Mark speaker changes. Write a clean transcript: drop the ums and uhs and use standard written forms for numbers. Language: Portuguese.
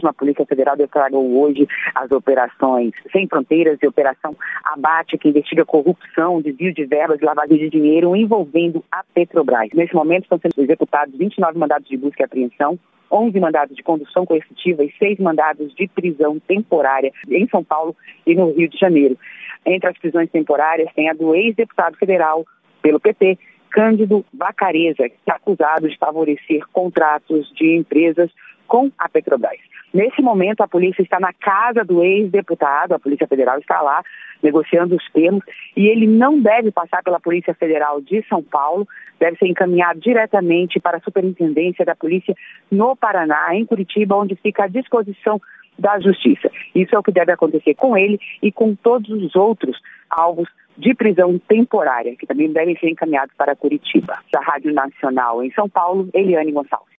Speaker 1: A Polícia Federal declarou hoje as operações Sem Fronteiras e Operação Abate, que investiga corrupção, desvio de verbas e lavagem de dinheiro envolvendo a Petrobras. Nesse momento estão sendo executados 29 mandados de busca e apreensão, 11 mandados de condução coercitiva e 6 mandados de prisão temporária em São Paulo e no Rio de Janeiro. Entre as prisões temporárias tem a do ex-deputado federal pelo PT, Cândido Vacareza, que é acusado de favorecer contratos de empresas com a Petrobras. Nesse momento, a polícia está na casa do ex-deputado, a Polícia Federal está lá negociando os termos e ele não deve passar pela Polícia Federal de São Paulo, deve ser encaminhado diretamente para a Superintendência da Polícia no Paraná, em Curitiba, onde fica à disposição da Justiça. Isso é o que deve acontecer com ele e com todos os outros alvos de prisão temporária, que também devem ser encaminhados para Curitiba. Da Rádio Nacional em São Paulo, Eliane Gonçalves.